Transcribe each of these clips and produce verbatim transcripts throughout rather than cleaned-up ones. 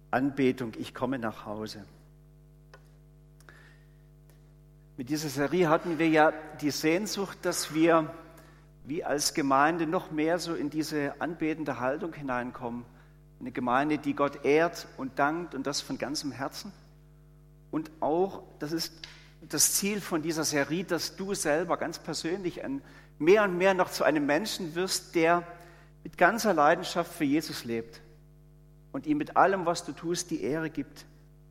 Anbetung, ich komme nach Hause. Mit dieser Serie hatten wir ja die Sehnsucht, dass wir wie als Gemeinde noch mehr so in diese anbetende Haltung hineinkommen. Eine Gemeinde, die Gott ehrt und dankt und das von ganzem Herzen. Und auch, das ist das Ziel von dieser Serie, dass du selber ganz persönlich ein, mehr und mehr noch zu einem Menschen wirst, der mit ganzer Leidenschaft für Jesus lebt und ihm mit allem, was du tust, die Ehre gibt.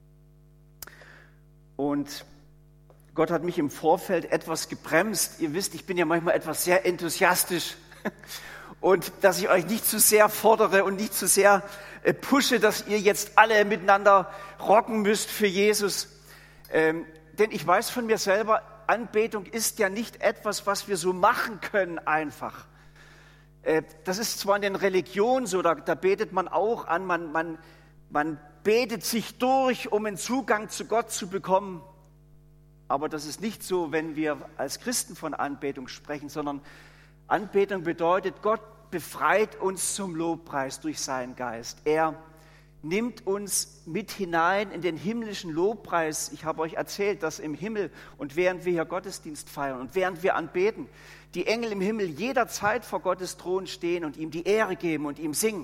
Und Gott hat mich im Vorfeld etwas gebremst. Ihr wisst, ich bin ja manchmal etwas sehr enthusiastisch. Und dass ich euch nicht zu sehr fordere und nicht zu sehr pushe, dass ihr jetzt alle miteinander rocken müsst für Jesus. Ähm, denn ich weiß von mir selber, Anbetung ist ja nicht etwas, was wir so machen können einfach. Äh, das ist zwar in den Religionen so, da, da betet man auch an, man, man, man betet sich durch, um einen Zugang zu Gott zu bekommen. Aber das ist nicht so, wenn wir als Christen von Anbetung sprechen, sondern Anbetung bedeutet, Gott befreit uns zum Lobpreis durch seinen Geist. Er nimmt uns mit hinein in den himmlischen Lobpreis. Ich habe euch erzählt, dass im Himmel und während wir hier Gottesdienst feiern und während wir anbeten, die Engel im Himmel jederzeit vor Gottes Thron stehen und ihm die Ehre geben und ihm singen.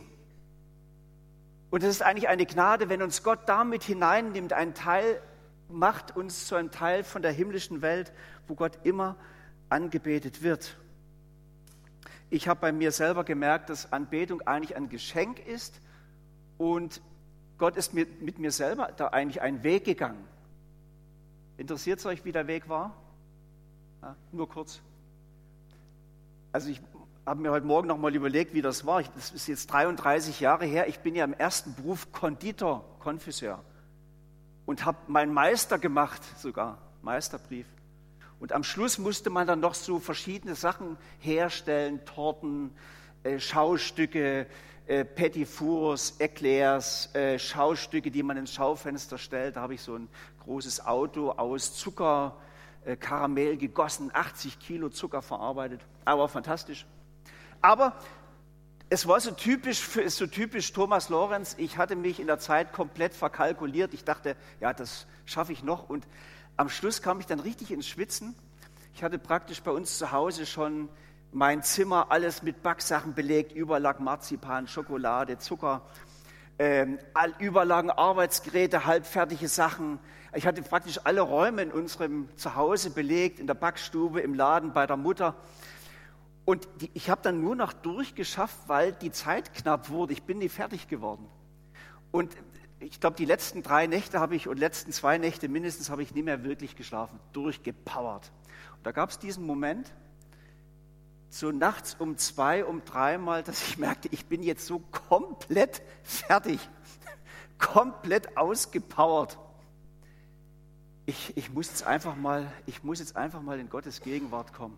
Und es ist eigentlich eine Gnade, wenn uns Gott damit hineinnimmt, ein Teil macht uns zu einem Teil von der himmlischen Welt, wo Gott immer angebetet wird. Ich habe bei mir selber gemerkt, dass Anbetung eigentlich ein Geschenk ist und Gott ist mit, mit mir selber da eigentlich einen Weg gegangen. Interessiert es euch, wie der Weg war? Ja, nur kurz. Also ich habe mir heute Morgen noch mal überlegt, wie das war. Ich, das ist jetzt dreiunddreißig Jahre her. Ich bin ja im ersten Beruf Konditor, Konfiseur. Und habe meinen Meister gemacht, sogar, Meisterbrief. Und am Schluss musste man dann noch so verschiedene Sachen herstellen, Torten, äh, Schaustücke, äh, Petit Fours, Eclairs, äh, Schaustücke, die man ins Schaufenster stellt. Da habe ich so ein großes Auto aus Zucker, äh, Karamell gegossen, achtzig Kilo Zucker verarbeitet. Aber fantastisch. Aber es war so typisch, für, so typisch Thomas Lorenz, ich hatte mich in der Zeit komplett verkalkuliert. Ich dachte, ja, das schaffe ich noch. Und am Schluss kam ich dann richtig ins Schwitzen. Ich hatte praktisch bei uns zu Hause schon mein Zimmer, alles mit Backsachen belegt. Überall lag Marzipan, Schokolade, Zucker, ähm, überall lagen Arbeitsgeräte, halbfertige Sachen. Ich hatte praktisch alle Räume in unserem Zuhause belegt, in der Backstube, im Laden, bei der Mutter. Und die, ich habe dann nur noch durchgeschafft, weil die Zeit knapp wurde. Ich bin nie fertig geworden. Und ich glaube, die letzten drei Nächte habe ich, und letzten zwei Nächte mindestens, habe ich nie mehr wirklich geschlafen. Durchgepowert. Und da gab es diesen Moment, so nachts um zwei, um drei Mal, dass ich merkte, ich bin jetzt so komplett fertig. Komplett ausgepowert. Ich, ich, muss jetzt einfach mal, ich muss jetzt einfach mal in Gottes Gegenwart kommen.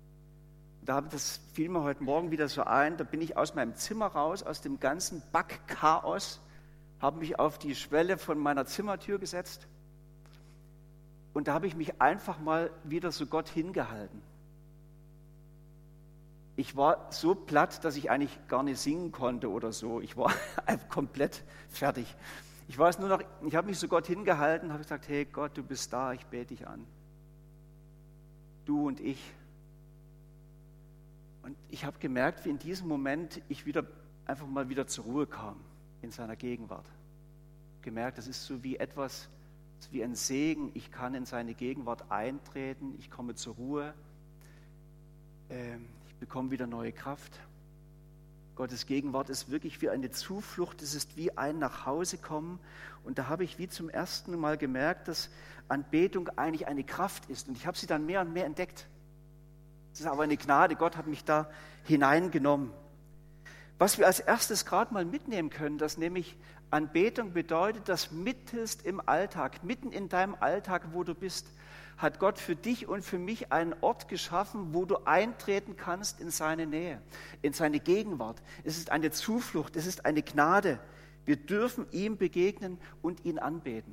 Da das fiel mir heute Morgen wieder so ein, da bin ich aus meinem Zimmer raus, aus dem ganzen Backchaos, habe mich auf die Schwelle von meiner Zimmertür gesetzt und da habe ich mich einfach mal wieder so Gott hingehalten. Ich war so platt, dass ich eigentlich gar nicht singen konnte oder so. Ich war einfach komplett fertig. Ich weiß nur noch, ich habe mich so Gott hingehalten, habe gesagt, hey Gott, du bist da, ich bete dich an. Du und ich. Und ich habe gemerkt, wie in diesem Moment ich wieder einfach mal wieder zur Ruhe kam in seiner Gegenwart. Gemerkt, das ist so wie etwas, wie ein Segen. Ich kann in seine Gegenwart eintreten, ich komme zur Ruhe, ich bekomme wieder neue Kraft. Gottes Gegenwart ist wirklich wie eine Zuflucht, es ist wie ein Nachhausekommen. Und da habe ich wie zum ersten Mal gemerkt, dass Anbetung eigentlich eine Kraft ist. Und ich habe sie dann mehr und mehr entdeckt. Das ist aber eine Gnade, Gott hat mich da hineingenommen. Was wir als erstes gerade mal mitnehmen können, dass nämlich Anbetung bedeutet, dass mittelst im Alltag, mitten in deinem Alltag, wo du bist, hat Gott für dich und für mich einen Ort geschaffen, wo du eintreten kannst in seine Nähe, in seine Gegenwart. Es ist eine Zuflucht, es ist eine Gnade. Wir dürfen ihm begegnen und ihn anbeten.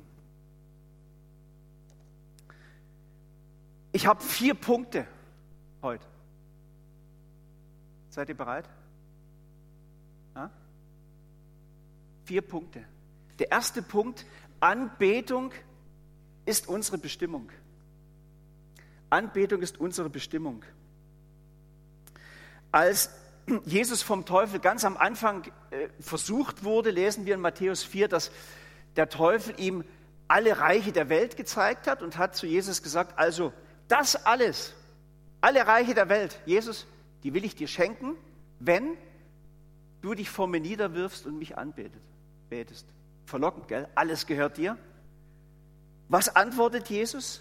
Ich habe vier Punkte heute. Seid ihr bereit? Ja? Vier Punkte. Der erste Punkt, Anbetung ist unsere Bestimmung. Anbetung ist unsere Bestimmung. Als Jesus vom Teufel ganz am Anfang äh, versucht wurde, lesen wir in Matthäus vier, dass der Teufel ihm alle Reiche der Welt gezeigt hat und hat zu Jesus gesagt, also das alles, alle Reiche der Welt, Jesus, die will ich dir schenken, wenn du dich vor mir niederwirfst und mich anbetest. Verlockend, gell? Alles gehört dir. Was antwortet Jesus?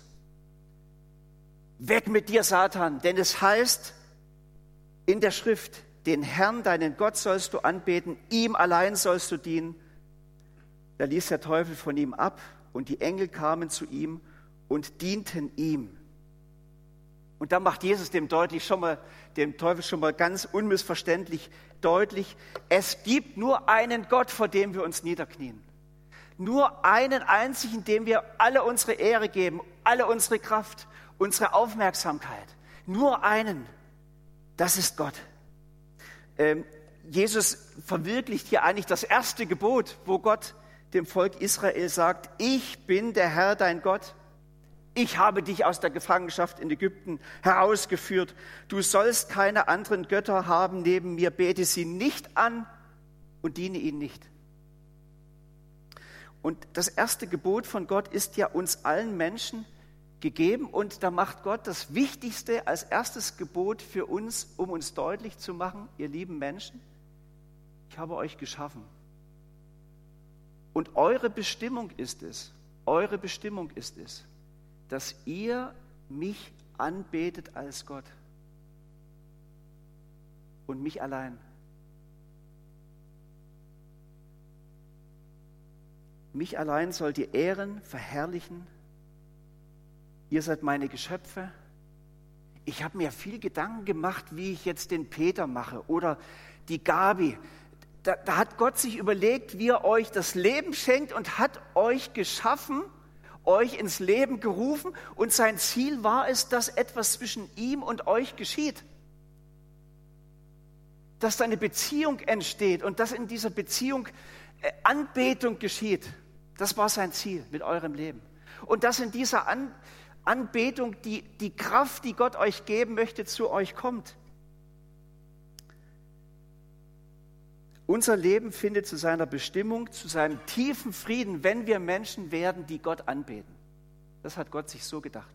Weg mit dir, Satan, denn es heißt in der Schrift, den Herrn, deinen Gott sollst du anbeten, ihm allein sollst du dienen. Da ließ der Teufel von ihm ab und die Engel kamen zu ihm und dienten ihm. Und da macht Jesus dem, deutlich schon mal, dem Teufel schon mal ganz unmissverständlich deutlich, es gibt nur einen Gott, vor dem wir uns niederknien. Nur einen einzigen, dem wir alle unsere Ehre geben, alle unsere Kraft, unsere Aufmerksamkeit. Nur einen, das ist Gott. Ähm, Jesus verwirklicht hier eigentlich das erste Gebot, wo Gott dem Volk Israel sagt, ich bin der Herr, dein Gott. Ich habe dich aus der Gefangenschaft in Ägypten herausgeführt. Du sollst keine anderen Götter haben neben mir. Bete sie nicht an und diene ihnen nicht. Und das erste Gebot von Gott ist ja uns allen Menschen gegeben. Und da macht Gott das Wichtigste als erstes Gebot für uns, um uns deutlich zu machen, ihr lieben Menschen, ich habe euch geschaffen. Und eure Bestimmung ist es, eure Bestimmung ist es, dass ihr mich anbetet als Gott und mich allein. Mich allein sollt ihr ehren, verherrlichen. Ihr seid meine Geschöpfe. Ich habe mir viel Gedanken gemacht, wie ich jetzt den Peter mache oder die Gabi. Da, da hat Gott sich überlegt, wie er euch das Leben schenkt und hat euch geschaffen, euch ins Leben gerufen und sein Ziel war es, dass etwas zwischen ihm und euch geschieht. Dass da eine Beziehung entsteht und dass in dieser Beziehung Anbetung geschieht. Das war sein Ziel mit eurem Leben. Und dass in dieser An- Anbetung die, die Kraft, die Gott euch geben möchte, zu euch kommt. Unser Leben findet zu seiner Bestimmung, zu seinem tiefen Frieden, wenn wir Menschen werden, die Gott anbeten. Das hat Gott sich so gedacht.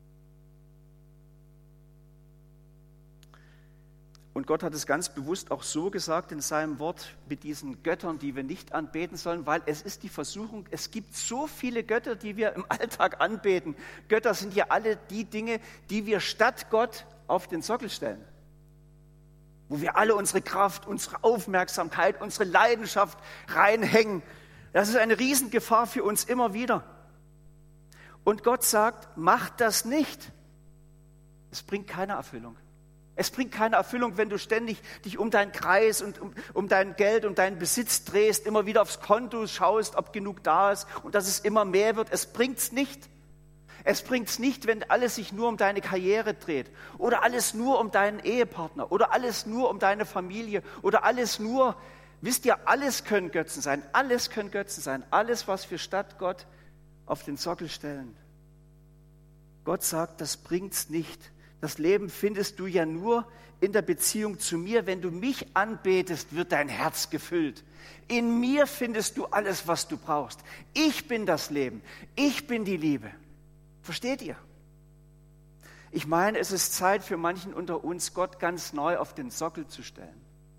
Und Gott hat es ganz bewusst auch so gesagt in seinem Wort mit diesen Göttern, die wir nicht anbeten sollen, weil es ist die Versuchung, es gibt so viele Götter, die wir im Alltag anbeten. Götter sind ja alle die Dinge, die wir statt Gott auf den Sockel stellen. Wo wir alle unsere Kraft, unsere Aufmerksamkeit, unsere Leidenschaft reinhängen. Das ist eine Riesengefahr für uns immer wieder. Und Gott sagt, macht das nicht. Es bringt keine Erfüllung. Es bringt keine Erfüllung, wenn du ständig dich um deinen Kreis und um, um dein Geld, um deinen Besitz drehst, immer wieder aufs Konto schaust, ob genug da ist und dass es immer mehr wird. Es bringt's nicht. Es bringt's nicht, wenn alles sich nur um deine Karriere dreht oder alles nur um deinen Ehepartner oder alles nur um deine Familie oder alles nur, wisst ihr, alles können Götzen sein, alles können Götzen sein, alles, was wir statt Gott auf den Sockel stellen. Gott sagt, das bringt's nicht. Das Leben findest du ja nur in der Beziehung zu mir. Wenn du mich anbetest, wird dein Herz gefüllt. In mir findest du alles, was du brauchst. Ich bin das Leben. Ich bin die Liebe. Versteht ihr? Ich meine, es ist Zeit für manchen unter uns, Gott ganz neu auf den Sockel zu stellen.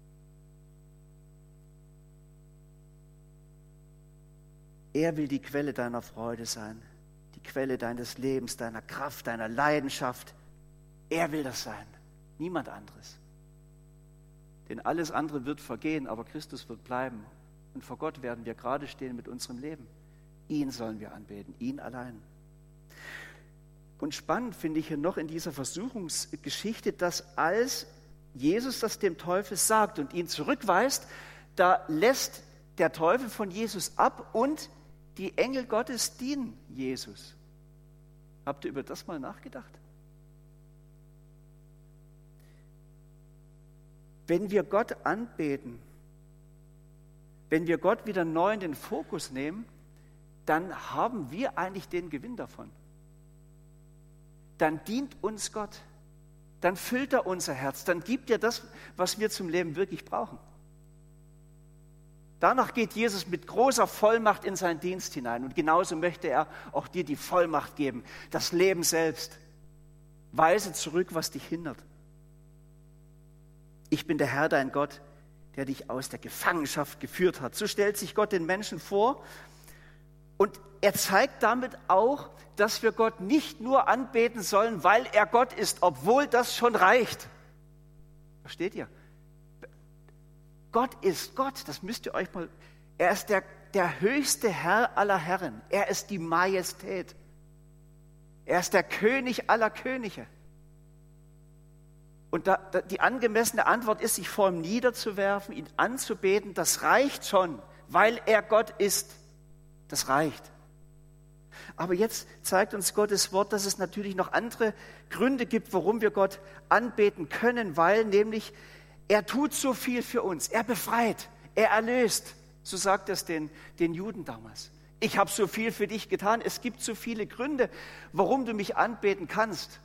Er will die Quelle deiner Freude sein, die Quelle deines Lebens, deiner Kraft, deiner Leidenschaft. Er will das sein, niemand anderes. Denn alles andere wird vergehen, aber Christus wird bleiben. Und vor Gott werden wir gerade stehen mit unserem Leben. Ihn sollen wir anbeten, ihn allein. Und spannend finde ich hier noch in dieser Versuchungsgeschichte, dass als Jesus das dem Teufel sagt und ihn zurückweist, da lässt der Teufel von Jesus ab und die Engel Gottes dienen Jesus. Habt ihr über das mal nachgedacht? Wenn wir Gott anbeten, wenn wir Gott wieder neu in den Fokus nehmen, dann haben wir eigentlich den Gewinn davon. Dann dient uns Gott, dann füllt er unser Herz, dann gibt er das, was wir zum Leben wirklich brauchen. Danach geht Jesus mit großer Vollmacht in seinen Dienst hinein und genauso möchte er auch dir die Vollmacht geben, das Leben selbst. Weise zurück, was dich hindert. Ich bin der Herr, dein Gott, der dich aus der Gefangenschaft geführt hat. So stellt sich Gott den Menschen vor und er zeigt damit auch, dass wir Gott nicht nur anbeten sollen, weil er Gott ist, obwohl das schon reicht. Versteht ihr? Gott ist Gott, das müsst ihr euch mal, er ist der, der höchste Herr aller Herren, er ist die Majestät, er ist der König aller Könige. Und da, da, die angemessene Antwort ist, sich vor ihm niederzuwerfen, ihn anzubeten, das reicht schon, weil er Gott ist, das reicht. Aber jetzt zeigt uns Gottes Wort, dass es natürlich noch andere Gründe gibt, warum wir Gott anbeten können, weil nämlich er tut so viel für uns. Er befreit, er erlöst. So sagt es den, den Juden damals. Ich habe so viel für dich getan. Es gibt so viele Gründe, warum du mich anbeten kannst.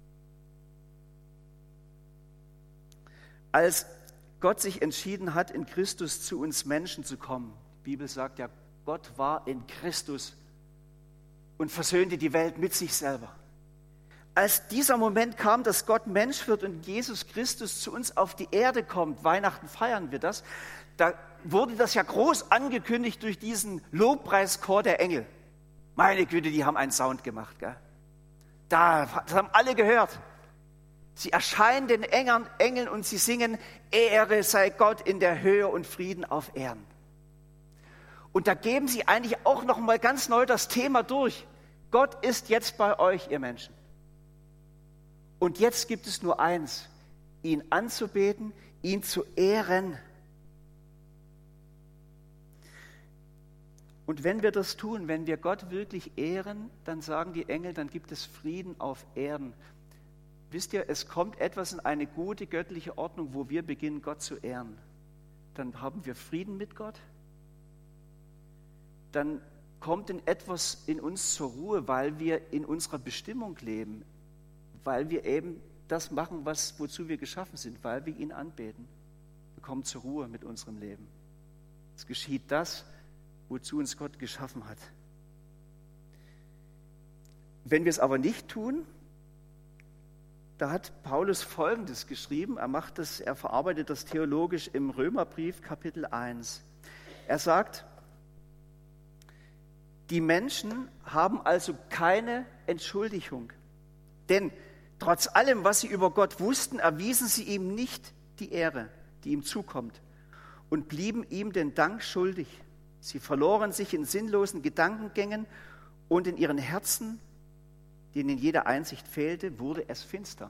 Als Gott sich entschieden hat, in Christus zu uns Menschen zu kommen, die Bibel sagt ja, Gott war in Christus und versöhnte die Welt mit sich selber. Als dieser Moment kam, dass Gott Mensch wird und Jesus Christus zu uns auf die Erde kommt, Weihnachten feiern wir das, da wurde das ja groß angekündigt durch diesen Lobpreischor der Engel. Meine Güte, die haben einen Sound gemacht. Gell? Da, das haben alle gehört. Sie erscheinen den Engeln, Engeln und sie singen, Ehre sei Gott in der Höhe und Frieden auf Erden. Und da geben sie eigentlich auch noch mal ganz neu das Thema durch. Gott ist jetzt bei euch, ihr Menschen. Und jetzt gibt es nur eins, ihn anzubeten, ihn zu ehren. Und wenn wir das tun, wenn wir Gott wirklich ehren, dann sagen die Engel, dann gibt es Frieden auf Erden. Wisst ihr, es kommt etwas in eine gute göttliche Ordnung, wo wir beginnen, Gott zu ehren. Dann haben wir Frieden mit Gott. Dann kommt in etwas in uns zur Ruhe, weil wir in unserer Bestimmung leben. Weil wir eben das machen, was, wozu wir geschaffen sind, weil wir ihn anbeten. Wir kommen zur Ruhe mit unserem Leben. Es geschieht das, wozu uns Gott geschaffen hat. Wenn wir es aber nicht tun, da hat Paulus Folgendes geschrieben, er macht das, er verarbeitet das theologisch im Römerbrief Kapitel eins. Er sagt, die Menschen haben also keine Entschuldigung, denn trotz allem, was sie über Gott wussten, erwiesen sie ihm nicht die Ehre, die ihm zukommt, und blieben ihm den Dank schuldig. Sie verloren sich in sinnlosen Gedankengängen und in ihren Herzen, denen jede Einsicht fehlte, wurde es finster.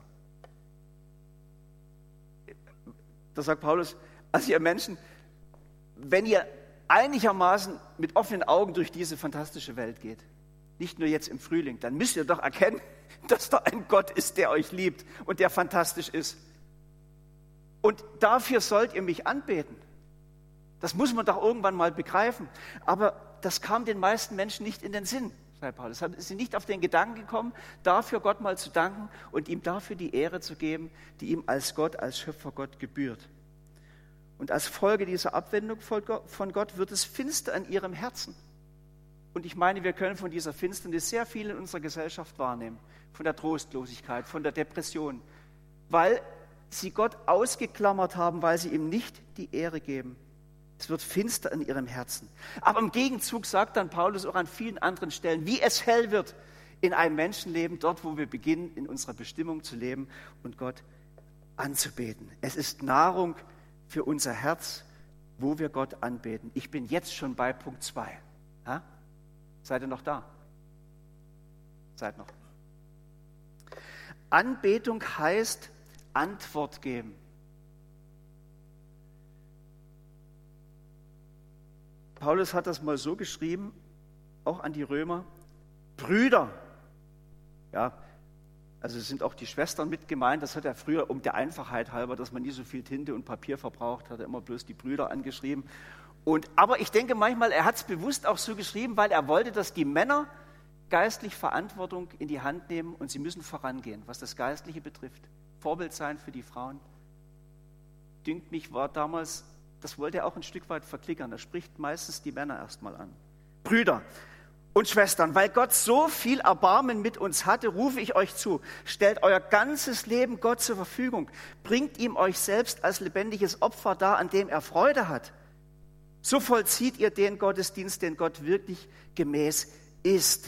Da sagt Paulus, also ihr Menschen, wenn ihr einigermaßen mit offenen Augen durch diese fantastische Welt geht, nicht nur jetzt im Frühling, dann müsst ihr doch erkennen, dass da ein Gott ist, der euch liebt und der fantastisch ist. Und dafür sollt ihr mich anbeten. Das muss man doch irgendwann mal begreifen. Aber das kam den meisten Menschen nicht in den Sinn, sagt Paulus. Es sind nicht auf den Gedanken gekommen, dafür Gott mal zu danken und ihm dafür die Ehre zu geben, die ihm als Gott, als Schöpfergott gebührt. Und als Folge dieser Abwendung von Gott wird es finster in ihrem Herzen. Und ich meine, wir können von dieser Finsternis sehr viel in unserer Gesellschaft wahrnehmen. Von der Trostlosigkeit, von der Depression. Weil sie Gott ausgeklammert haben, weil sie ihm nicht die Ehre geben. Es wird finster in ihrem Herzen. Aber im Gegenzug sagt dann Paulus auch an vielen anderen Stellen, wie es hell wird in einem Menschenleben, dort, wo wir beginnen, in unserer Bestimmung zu leben und Gott anzubeten. Es ist Nahrung für unser Herz, wo wir Gott anbeten. Ich bin jetzt schon bei Punkt zwei. Ja? Seid ihr noch da? Seid noch. Anbetung heißt Antwort geben. Paulus hat das mal so geschrieben, auch an die Römer. Brüder, ja, also sind auch die Schwestern mit gemeint, das hat er früher um der Einfachheit halber, dass man nie so viel Tinte und Papier verbraucht, hat er immer bloß die Brüder angeschrieben. Und, aber ich denke manchmal, er hat es bewusst auch so geschrieben, weil er wollte, dass die Männer geistlich Verantwortung in die Hand nehmen und sie müssen vorangehen, was das Geistliche betrifft. Vorbild sein für die Frauen. Dünkt mich, war damals, das wollte er auch ein Stück weit verklickern. Er spricht meistens die Männer erstmal an. Brüder und Schwestern, weil Gott so viel Erbarmen mit uns hatte, rufe ich euch zu, stellt euer ganzes Leben Gott zur Verfügung, bringt ihm euch selbst als lebendiges Opfer dar, an dem er Freude hat. So vollzieht ihr den Gottesdienst, den Gott wirklich gemäß ist.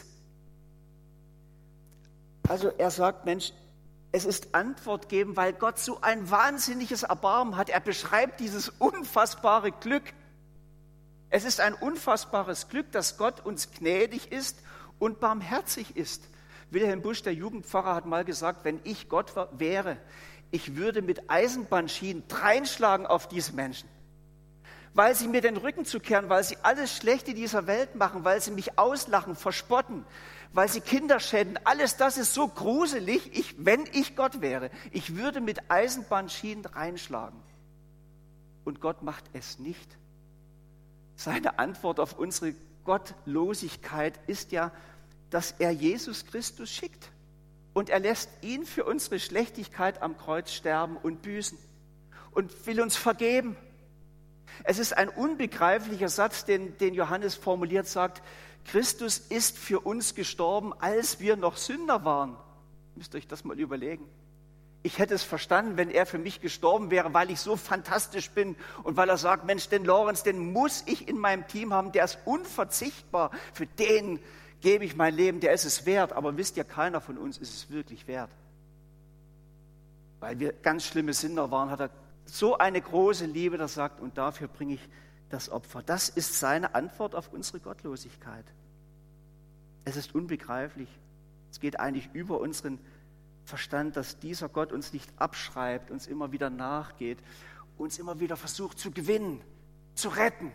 Also er sagt, Mensch, es ist Antwort geben, weil Gott so ein wahnsinniges Erbarmen hat. Er beschreibt dieses unfassbare Glück. Es ist ein unfassbares Glück, dass Gott uns gnädig ist und barmherzig ist. Wilhelm Busch, der Jugendpfarrer, hat mal gesagt, wenn ich Gott wäre, ich würde mit Eisenbahnschienen dreinschlagen auf diese Menschen. Weil sie mir den Rücken zukehren, weil sie alles Schlechte dieser Welt machen, weil sie mich auslachen, verspotten, weil sie Kinder schäden. Alles das ist so gruselig, ich, wenn ich Gott wäre. Ich würde mit Eisenbahnschienen reinschlagen. Und Gott macht es nicht. Seine Antwort auf unsere Gottlosigkeit ist ja, dass er Jesus Christus schickt. Und er lässt ihn für unsere Schlechtigkeit am Kreuz sterben und büßen und will uns vergeben. Es ist ein unbegreiflicher Satz, den, den Johannes formuliert, sagt, Christus ist für uns gestorben, als wir noch Sünder waren. Ihr müsst euch das mal überlegen. Ich hätte es verstanden, wenn er für mich gestorben wäre, weil ich so fantastisch bin und weil er sagt, Mensch, den Lorenz, den muss ich in meinem Team haben, der ist unverzichtbar, für den gebe ich mein Leben, der ist es wert. Aber wisst ihr, keiner von uns ist es wirklich wert. Weil wir ganz schlimme Sünder waren, hat er so eine große Liebe, dass er sagt, und dafür bringe ich das Opfer. Das ist seine Antwort auf unsere Gottlosigkeit. Es ist unbegreiflich. Es geht eigentlich über unseren Verstand, dass dieser Gott uns nicht abschreibt, uns immer wieder nachgeht, uns immer wieder versucht zu gewinnen, zu retten.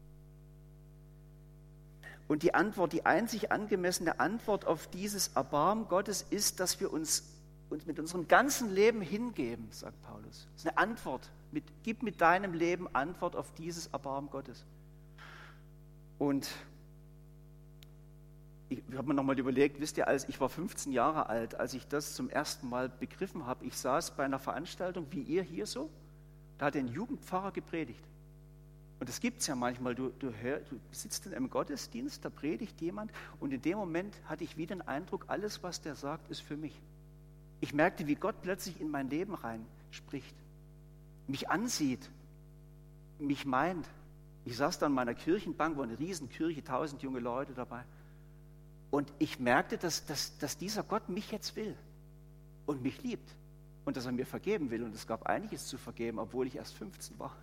Und die Antwort, die einzig angemessene Antwort auf dieses Erbarmen Gottes ist, dass wir uns, uns mit unserem ganzen Leben hingeben, sagt Paulus. Das ist eine Antwort. Mit, gib mit deinem Leben Antwort auf dieses Erbarmen Gottes. Und ich habe mir nochmal überlegt, wisst ihr, als ich war fünfzehn Jahre alt, als ich das zum ersten Mal begriffen habe, ich saß bei einer Veranstaltung, wie ihr hier so, da hat ein Jugendpfarrer gepredigt. Und das gibt es ja manchmal, du, du, hör, du sitzt in einem Gottesdienst, da predigt jemand und in dem Moment hatte ich wieder den Eindruck, alles, was der sagt, ist für mich. Ich merkte, wie Gott plötzlich in mein Leben rein spricht, mich ansieht, mich meint. Ich saß da in meiner Kirchenbank, war eine Riesenkirche, tausend junge Leute dabei. Und ich merkte, dass, dass, dass dieser Gott mich jetzt will und mich liebt und dass er mir vergeben will. Und es gab einiges zu vergeben, obwohl ich erst fünfzehn war.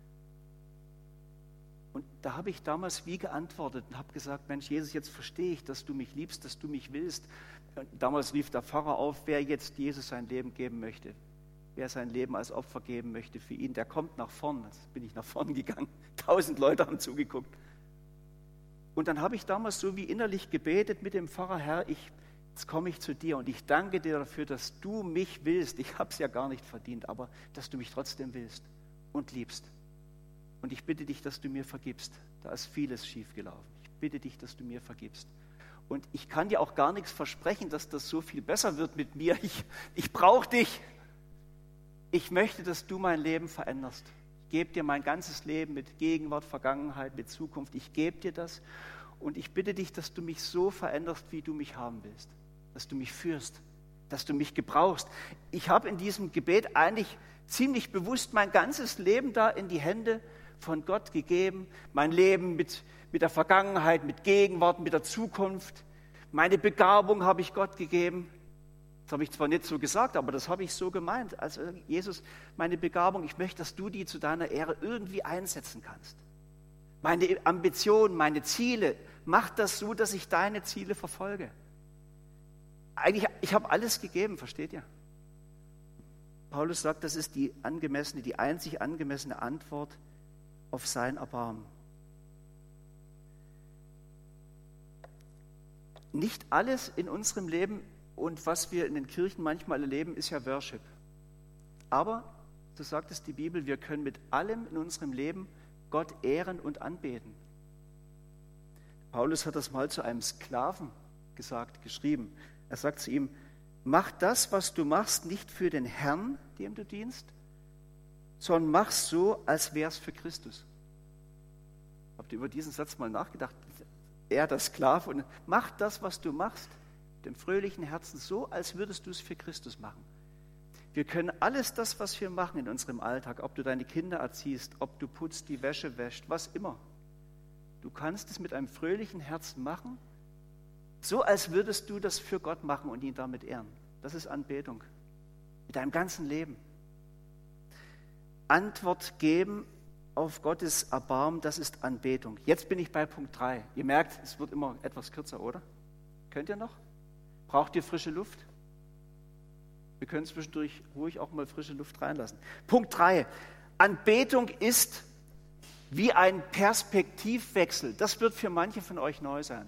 Und da habe ich damals wie geantwortet und habe gesagt, Mensch, Jesus, jetzt verstehe ich, dass du mich liebst, dass du mich willst. Und damals rief der Pfarrer auf, wer jetzt Jesus sein Leben geben möchte, wer sein Leben als Opfer geben möchte für ihn, der kommt nach vorn. Jetzt bin ich nach vorn gegangen, tausend Leute haben zugeguckt. Und dann habe ich damals so wie innerlich gebetet mit dem Pfarrer, Herr, ich, jetzt komme ich zu dir und ich danke dir dafür, dass du mich willst. Ich habe es ja gar nicht verdient, aber dass du mich trotzdem willst und liebst. Und ich bitte dich, dass du mir vergibst. Da ist vieles schiefgelaufen. Ich bitte dich, dass du mir vergibst. Und ich kann dir auch gar nichts versprechen, dass das so viel besser wird mit mir. Ich, ich brauche dich. Ich möchte, dass du mein Leben veränderst. Ich gebe dir mein ganzes Leben mit Gegenwart, Vergangenheit, mit Zukunft. Ich gebe dir das und ich bitte dich, dass du mich so veränderst, wie du mich haben willst. Dass du mich führst, dass du mich gebrauchst. Ich habe in diesem Gebet eigentlich ziemlich bewusst mein ganzes Leben da in die Hände von Gott gegeben. Mein Leben mit, mit der Vergangenheit, mit Gegenwart, mit der Zukunft. Meine Begabung habe ich Gott gegeben. Das habe ich zwar nicht so gesagt, aber das habe ich so gemeint. Also Jesus, meine Begabung, ich möchte, dass du die zu deiner Ehre irgendwie einsetzen kannst. Meine Ambitionen, meine Ziele, mach das so, dass ich deine Ziele verfolge. Eigentlich, ich habe alles gegeben, versteht ihr? Paulus sagt, das ist die angemessene, die einzig angemessene Antwort auf sein Erbarmen. Nicht alles in unserem Leben und was wir in den Kirchen manchmal erleben, ist ja Worship. Aber, so sagt es die Bibel, wir können mit allem in unserem Leben Gott ehren und anbeten. Paulus hat das mal zu einem Sklaven gesagt, geschrieben. Er sagt zu ihm, mach das, was du machst, nicht für den Herrn, dem du dienst, sondern mach so, als wär's für Christus. Habt ihr über diesen Satz mal nachgedacht? Er, der Sklave, und mach das, was du machst, dem fröhlichen Herzen, so, als würdest du es für Christus machen. Wir können alles das, was wir machen in unserem Alltag, ob du deine Kinder erziehst, ob du putzt, die Wäsche wäscht, was immer. Du kannst es mit einem fröhlichen Herzen machen, so als würdest du das für Gott machen und ihn damit ehren. Das ist Anbetung. Mit deinem ganzen Leben. Antwort geben auf Gottes Erbarmen, das ist Anbetung. Jetzt bin ich bei Punkt drei. Ihr merkt, es wird immer etwas kürzer, oder? Könnt ihr noch? Braucht ihr frische Luft? Wir können zwischendurch ruhig auch mal frische Luft reinlassen. Punkt drei. Anbetung ist wie ein Perspektivwechsel. Das wird für manche von euch neu sein.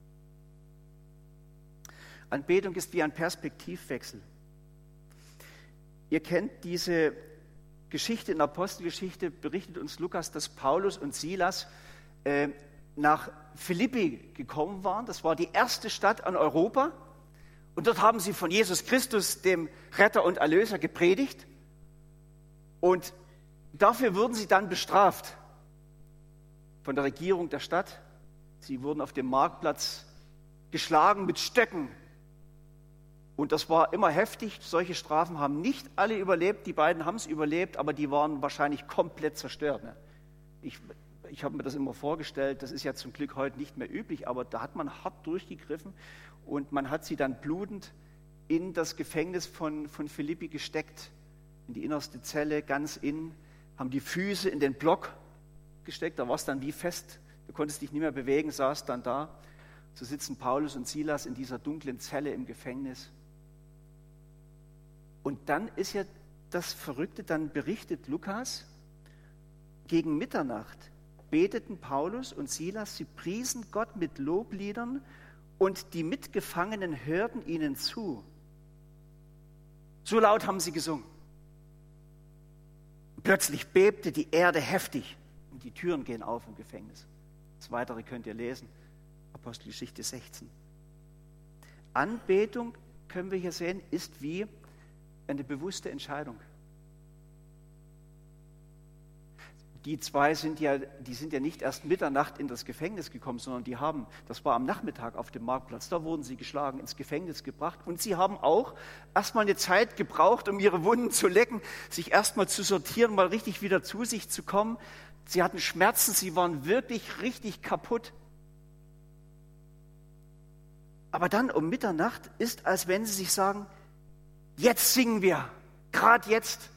Anbetung ist wie ein Perspektivwechsel. Ihr kennt diese Geschichte in der Apostelgeschichte, berichtet uns Lukas, dass Paulus und Silas äh, nach Philippi gekommen waren. Das war die erste Stadt an Europa. Und dort haben sie von Jesus Christus, dem Retter und Erlöser, gepredigt. Und dafür wurden sie dann bestraft von der Regierung der Stadt. Sie wurden auf dem Marktplatz geschlagen mit Stöcken. Und das war immer heftig. Solche Strafen haben nicht alle überlebt. Die beiden haben es überlebt, aber die waren wahrscheinlich komplett zerstört. Ne? Ich, ich habe mir das immer vorgestellt. Das ist ja zum Glück heute nicht mehr üblich, aber da hat man hart durchgegriffen und man hat sie dann blutend in das Gefängnis von, von Philippi gesteckt, in die innerste Zelle, ganz innen, haben die Füße in den Block gesteckt. Da war es dann wie fest. Du konntest dich nicht mehr bewegen, saß dann da. So sitzen Paulus und Silas in dieser dunklen Zelle im Gefängnis. Und dann ist ja das Verrückte, dann berichtet Lukas, gegen Mitternacht beteten Paulus und Silas, sie priesen Gott mit Lobliedern und die Mitgefangenen hörten ihnen zu. So laut haben sie gesungen. Plötzlich bebte die Erde heftig und die Türen gehen auf im Gefängnis. Das Weitere könnt ihr lesen, Apostelgeschichte sechzehn. Anbetung, können wir hier sehen, ist wie eine bewusste Entscheidung. Die zwei sind ja, die sind ja nicht erst Mitternacht in das Gefängnis gekommen, sondern die haben, das war am Nachmittag auf dem Marktplatz, da wurden sie geschlagen, ins Gefängnis gebracht und sie haben auch erstmal eine Zeit gebraucht, um ihre Wunden zu lecken, sich erstmal zu sortieren, mal richtig wieder zu sich zu kommen. Sie hatten Schmerzen, sie waren wirklich richtig kaputt. Aber dann um Mitternacht ist, als wenn sie sich sagen, jetzt singen wir, gerade jetzt.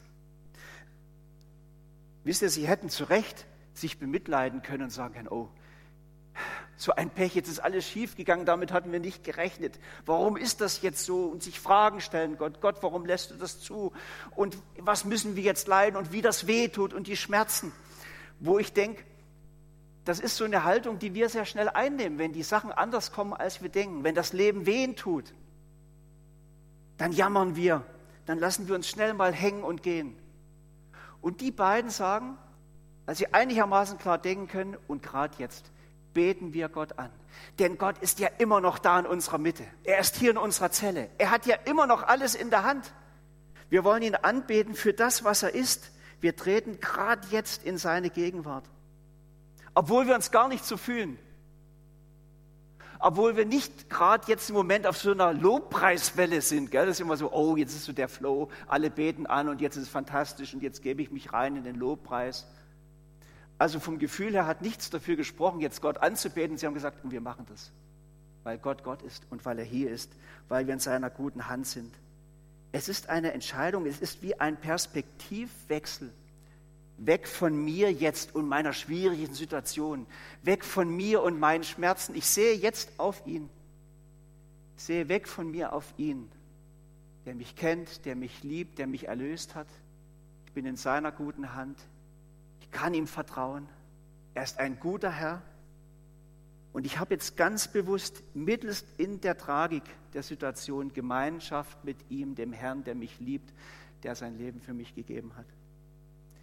Wisst ihr, sie hätten zu Recht sich bemitleiden können und sagen können, oh, so ein Pech, jetzt ist alles schief gegangen, damit hatten wir nicht gerechnet. Warum ist das jetzt so? Und sich Fragen stellen, Gott, Gott, warum lässt du das zu? Und was müssen wir jetzt leiden und wie das wehtut und die Schmerzen? Wo ich denke, das ist so eine Haltung, die wir sehr schnell einnehmen, wenn die Sachen anders kommen, als wir denken. Wenn das Leben wehen tut, dann jammern wir, dann lassen wir uns schnell mal hängen und gehen. Und die beiden sagen, als sie einigermaßen klar denken können, und gerade jetzt beten wir Gott an. Denn Gott ist ja immer noch da in unserer Mitte. Er ist hier in unserer Zelle. Er hat ja immer noch alles in der Hand. Wir wollen ihn anbeten für das, was er ist. Wir treten gerade jetzt in seine Gegenwart. Obwohl wir uns gar nicht so fühlen. Obwohl wir nicht gerade jetzt im Moment auf so einer Lobpreiswelle sind. Gell? Das ist immer so, oh, jetzt ist so der Flow, alle beten an und jetzt ist es fantastisch und jetzt gebe ich mich rein in den Lobpreis. Also vom Gefühl her hat nichts dafür gesprochen, jetzt Gott anzubeten. Sie haben gesagt, wir machen das, weil Gott Gott ist und weil er hier ist, weil wir in seiner guten Hand sind. Es ist eine Entscheidung, es ist wie ein Perspektivwechsel. Weg von mir jetzt und meiner schwierigen Situation. Weg von mir und meinen Schmerzen. Ich sehe jetzt auf ihn. Ich sehe weg von mir auf ihn, der mich kennt, der mich liebt, der mich erlöst hat. Ich bin in seiner guten Hand. Ich kann ihm vertrauen. Er ist ein guter Herr. Und ich habe jetzt ganz bewusst mittels in der Tragik der Situation Gemeinschaft mit ihm, dem Herrn, der mich liebt, der sein Leben für mich gegeben hat.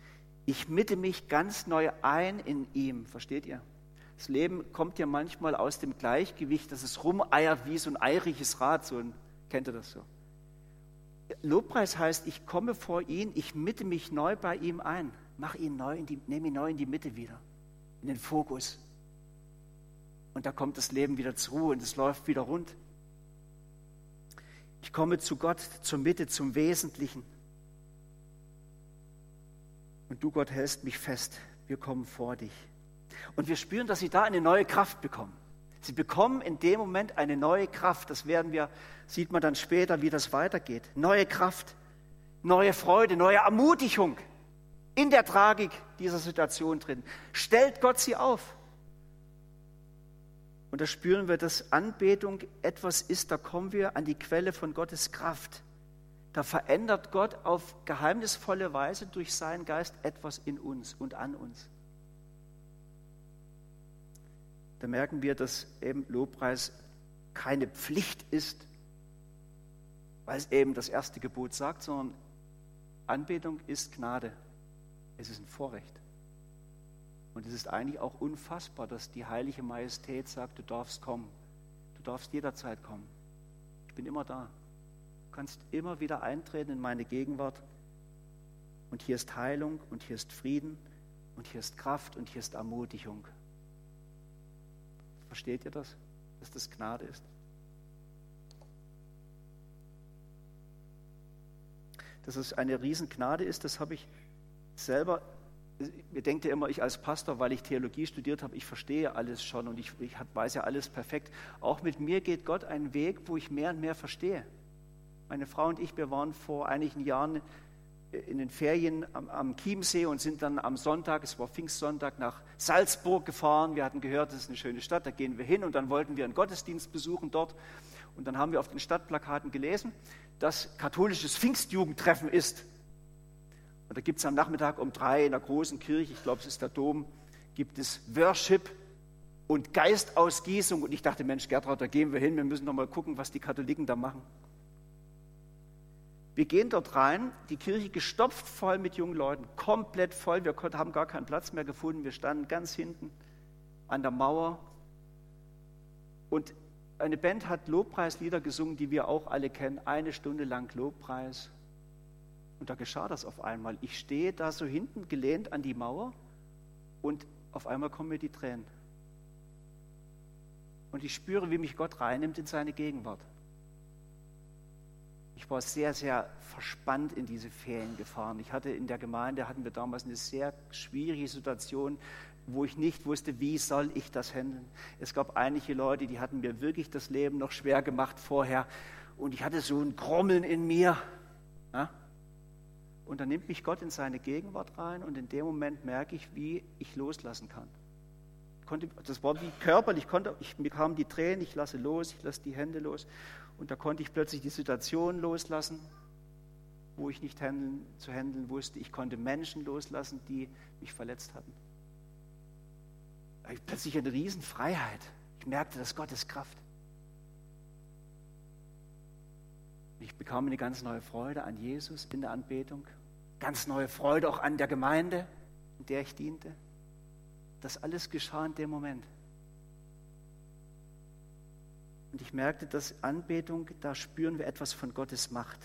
Ich mitte mich ganz neu ein in ihm. Versteht ihr? Das Leben kommt ja manchmal aus dem Gleichgewicht, dass es rumeiert wie so ein eiriges Rad. So ein, kennt ihr das so? Lobpreis heißt, ich komme vor ihn, ich mitte mich neu bei ihm ein. Mach ihn neu in die, nehme ihn neu in die Mitte wieder, in den Fokus. Und da kommt das Leben wieder zur Ruhe und es läuft wieder rund. Ich komme zu Gott, zur Mitte, zum Wesentlichen. Und du, Gott, hältst mich fest. Wir kommen vor dich. Und wir spüren, dass sie da eine neue Kraft bekommen. Sie bekommen in dem Moment eine neue Kraft. Das werden wir, sieht man dann später, wie das weitergeht. Neue Kraft, neue Freude, neue Ermutigung in der Tragik dieser Situation drin. Stellt Gott sie auf. Und da spüren wir, dass Anbetung etwas ist, da kommen wir an die Quelle von Gottes Kraft. Da verändert Gott auf geheimnisvolle Weise durch seinen Geist etwas in uns und an uns. Da merken wir, dass eben Lobpreis keine Pflicht ist, weil es eben das erste Gebot sagt, sondern Anbetung ist Gnade. Es ist ein Vorrecht. Und es ist eigentlich auch unfassbar, dass die heilige Majestät sagt, du darfst kommen. Du darfst jederzeit kommen. Ich bin immer da. Du kannst immer wieder eintreten in meine Gegenwart. Und hier ist Heilung und hier ist Frieden und hier ist Kraft und hier ist Ermutigung. Versteht ihr das? Dass das Gnade ist? Dass es eine Riesengnade ist, das habe ich selber. Ihr denkt ja immer, ich als Pastor, weil ich Theologie studiert habe, ich verstehe alles schon und ich, ich weiß ja alles perfekt. Auch mit mir geht Gott einen Weg, wo ich mehr und mehr verstehe. Meine Frau und ich, wir waren vor einigen Jahren in den Ferien am, am Chiemsee und sind dann am Sonntag, es war Pfingstsonntag, nach Salzburg gefahren. Wir hatten gehört, das ist eine schöne Stadt, da gehen wir hin und dann wollten wir einen Gottesdienst besuchen dort. Und dann haben wir auf den Stadtplakaten gelesen, dass katholisches Pfingstjugendtreffen ist. Und da gibt es am Nachmittag um drei in der großen Kirche, ich glaube, es ist der Dom, gibt es Worship und Geistausgießung. Und ich dachte, Mensch, Gertraud, da gehen wir hin, wir müssen noch mal gucken, was die Katholiken da machen. Wir gehen dort rein, die Kirche gestopft voll mit jungen Leuten, komplett voll. Wir haben gar keinen Platz mehr gefunden. Wir standen ganz hinten an der Mauer. Und eine Band hat Lobpreislieder gesungen, die wir auch alle kennen. Eine Stunde lang Lobpreis. Und da geschah das auf einmal. Ich stehe da so hinten gelehnt an die Mauer und auf einmal kommen mir die Tränen. Und ich spüre, wie mich Gott reinnimmt in seine Gegenwart. Ich war sehr, sehr verspannt in diese Ferien gefahren. Ich hatte in der Gemeinde, hatten wir damals eine sehr schwierige Situation, wo ich nicht wusste, wie soll ich das handeln. Es gab einige Leute, die hatten mir wirklich das Leben noch schwer gemacht vorher. Und ich hatte so ein Grommeln in mir. Ja? Und dann nimmt mich Gott in seine Gegenwart rein und in dem Moment merke ich, wie ich loslassen kann. Ich konnte, das war wie körperlich, ich konnte, ich, mir kamen die Tränen, ich lasse los, ich lasse die Hände los. Und da konnte ich plötzlich die Situation loslassen, wo ich nicht handeln, zu handeln wusste. Ich konnte Menschen loslassen, die mich verletzt hatten. Da hatte ich plötzlich eine Riesenfreiheit. Ich merkte, dass Gottes Kraft. Ich bekam eine ganz neue Freude an Jesus in der Anbetung, ganz neue Freude auch an der Gemeinde, in der ich diente. Das alles geschah in dem Moment. Und ich merkte, dass Anbetung, da spüren wir etwas von Gottes Macht.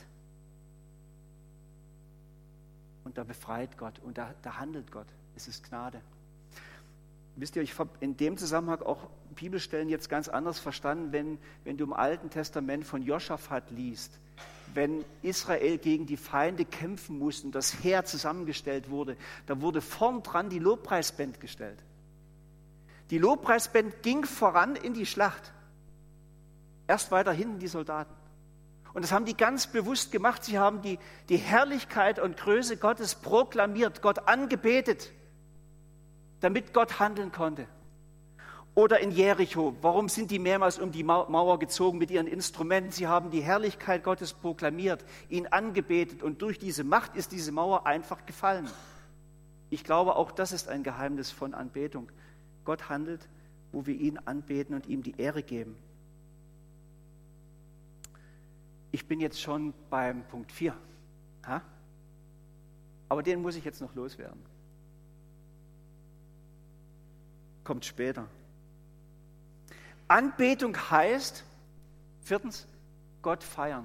Und da befreit Gott und da, da handelt Gott. Es ist Gnade. Wisst ihr, ich habe in dem Zusammenhang auch Bibelstellen jetzt ganz anders verstanden, wenn, wenn du im Alten Testament von Joschafat liest, wenn Israel gegen die Feinde kämpfen musste und das Heer zusammengestellt wurde, da wurde vorn dran die Lobpreisband gestellt. Die Lobpreisband ging voran in die Schlacht. Erst weiter hinten die Soldaten. Und das haben die ganz bewusst gemacht. Sie haben die, die Herrlichkeit und Größe Gottes proklamiert, Gott angebetet, damit Gott handeln konnte. Oder in Jericho, warum sind die mehrmals um die Mauer gezogen mit ihren Instrumenten? Sie haben die Herrlichkeit Gottes proklamiert, ihn angebetet und durch diese Macht ist diese Mauer einfach gefallen. Ich glaube, auch das ist ein Geheimnis von Anbetung. Gott handelt, wo wir ihn anbeten und ihm die Ehre geben. Ich bin jetzt schon beim Punkt vier. Ha? Aber den muss ich jetzt noch loswerden. kommt später. Anbetung heißt, viertens, Gott feiern.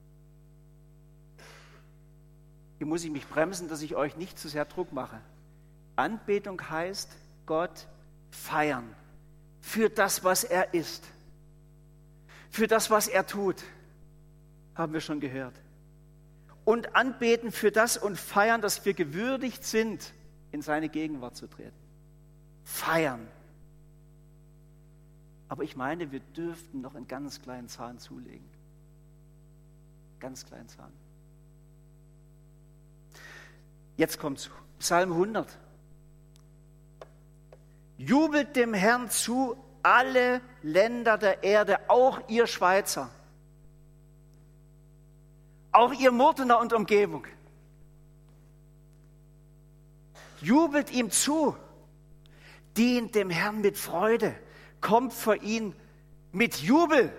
Hier muss ich mich bremsen, dass ich euch nicht zu sehr Druck mache. Anbetung heißt, Gott feiern. Für das, was er ist. Für das, was er tut. Haben wir schon gehört. Und anbeten für das und feiern, dass wir gewürdigt sind, in seine Gegenwart zu treten. Feiern. Aber ich meine, wir dürften noch einen ganz kleinen Zahn zulegen. Ganz kleinen Zahn. Jetzt kommt's. Psalm hundert. Jubelt dem Herrn zu, alle Länder der Erde, auch ihr Schweizer. Auch ihr Murtener und Umgebung. Jubelt ihm zu. Dient dem Herrn mit Freude. Kommt vor ihn mit Jubel.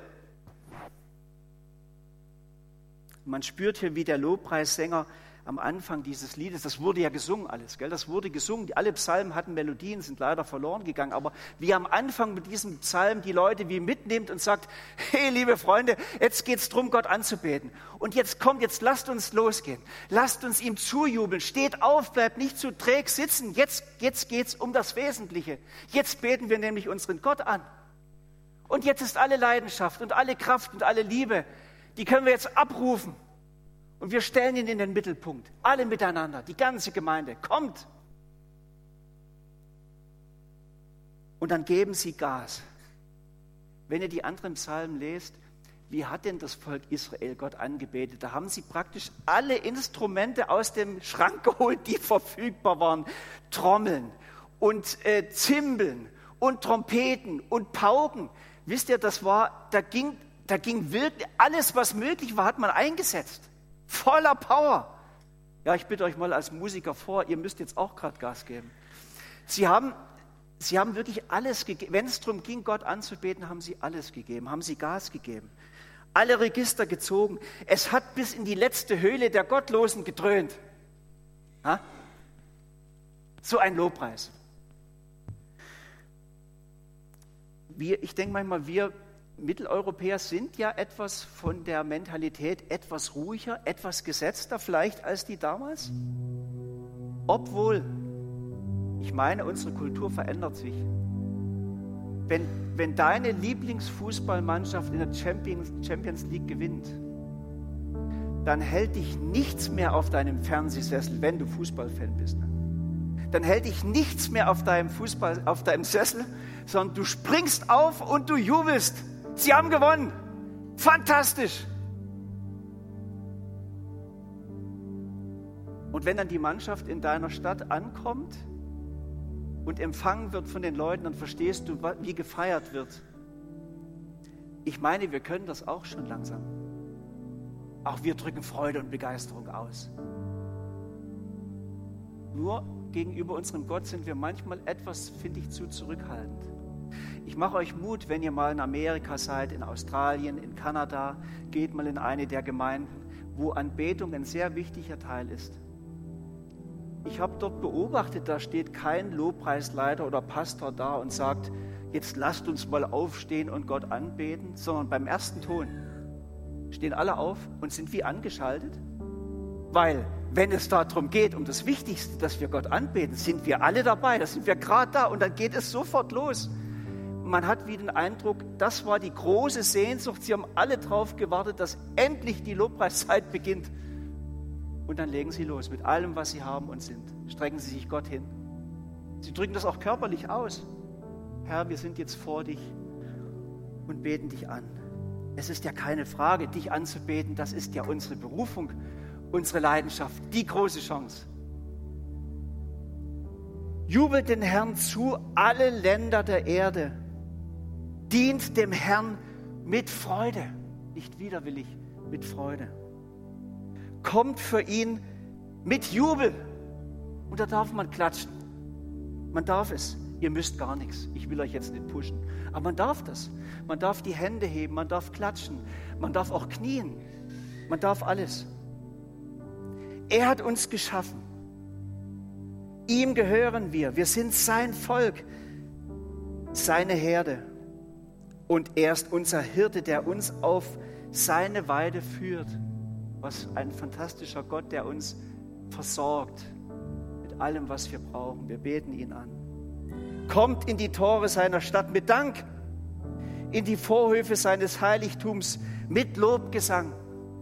Man spürt hier, wie der Lobpreissänger am Anfang dieses Liedes, das wurde ja gesungen alles, gell? Das wurde gesungen, alle Psalmen hatten Melodien, sind leider verloren gegangen, aber wie am Anfang mit diesem Psalm die Leute wie mitnimmt und sagt, hey liebe Freunde, jetzt geht's drum, Gott anzubeten. Und jetzt kommt, jetzt lasst uns losgehen, lasst uns ihm zujubeln, steht auf, bleibt nicht zu träg sitzen, jetzt, jetzt geht's um das Wesentliche. Jetzt beten wir nämlich unseren Gott an. Und jetzt ist alle Leidenschaft und alle Kraft und alle Liebe, die können wir jetzt abrufen. Und wir stellen ihn in den Mittelpunkt. Alle miteinander, die ganze Gemeinde. Kommt! Und dann geben sie Gas. Wenn ihr die anderen Psalmen lest, wie hat denn das Volk Israel Gott angebetet? Da haben sie praktisch alle Instrumente aus dem Schrank geholt, die verfügbar waren. Trommeln und äh, Zimbeln und Trompeten und Pauken. Wisst ihr, das war, da ging, da ging wirklich alles, was möglich war, hat man eingesetzt. Voller Power. Ja, ich bitte euch mal als Musiker vor, ihr müsst jetzt auch gerade Gas geben. Sie haben, sie haben wirklich alles gegeben. Wenn es darum ging, Gott anzubeten, haben sie alles gegeben, haben sie Gas gegeben. Alle Register gezogen. Es hat bis in die letzte Höhle der Gottlosen gedröhnt. Ha? So ein Lobpreis. Wir, ich denke manchmal, wir Mitteleuropäer sind ja etwas von der Mentalität etwas ruhiger, etwas gesetzter vielleicht als die damals. Obwohl, ich meine, unsere Kultur verändert sich. Wenn, wenn deine Lieblingsfußballmannschaft in der Champions, Champions League gewinnt, dann hält dich nichts mehr auf deinem Fernsehsessel, wenn du Fußballfan bist. Dann hält dich nichts mehr auf deinem Fußball, auf deinem Sessel, sondern du springst auf und du jubelst. Sie haben gewonnen. Fantastisch. Und wenn dann die Mannschaft in deiner Stadt ankommt und empfangen wird von den Leuten, dann verstehst du, wie gefeiert wird. Ich meine, wir können das auch schon langsam. Auch wir drücken Freude und Begeisterung aus. Nur gegenüber unserem Gott sind wir manchmal etwas, finde ich, zu zurückhaltend. Ich mache euch Mut, wenn ihr mal in Amerika seid, in Australien, in Kanada, geht mal in eine der Gemeinden, wo Anbetung ein sehr wichtiger Teil ist. Ich habe dort beobachtet, da steht kein Lobpreisleiter oder Pastor da und sagt, jetzt lasst uns mal aufstehen und Gott anbeten, sondern beim ersten Ton stehen alle auf und sind wie angeschaltet, weil wenn es darum geht, um das Wichtigste, dass wir Gott anbeten, sind wir alle dabei, da sind wir gerade da und dann geht es sofort los. Man hat wie den Eindruck, das war die große Sehnsucht. Sie haben alle darauf gewartet, dass endlich die Lobpreiszeit beginnt. Und dann legen sie los mit allem, was sie haben und sind. Strecken sie sich Gott hin. Sie drücken das auch körperlich aus. Herr, wir sind jetzt vor dich und beten dich an. Es ist ja keine Frage, dich anzubeten. Das ist ja unsere Berufung, unsere Leidenschaft, die große Chance. Jubelt den Herrn zu, alle Länder der Erde. Dient dem Herrn mit Freude, nicht widerwillig, mit Freude. Kommt für ihn mit Jubel. Und da darf man klatschen. Man darf es. Ihr müsst gar nichts. Ich will euch jetzt nicht pushen. Aber man darf das. Man darf die Hände heben, man darf klatschen, man darf auch knien. Man darf alles. Er hat uns geschaffen. Ihm gehören wir. Wir sind sein Volk. seine Herde. Und er ist unser Hirte, der uns auf seine Weide führt. Was ein fantastischer Gott, der uns versorgt mit allem, was wir brauchen. Wir beten ihn an. Kommt in die Tore seiner Stadt mit Dank, in die Vorhöfe seines Heiligtums mit Lobgesang.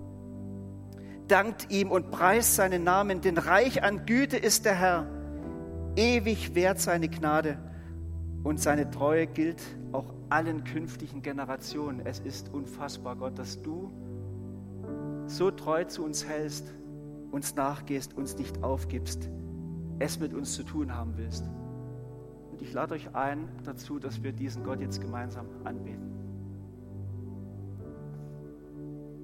Dankt ihm und preist seinen Namen, denn reich an Güte ist der Herr. Ewig währt seine Gnade und seine Treue gilt auch allen künftigen Generationen. Es ist unfassbar, Gott, dass du so treu zu uns hältst, uns nachgehst, uns nicht aufgibst, es mit uns zu tun haben willst. Und ich lade euch ein dazu, dass wir diesen Gott jetzt gemeinsam anbeten.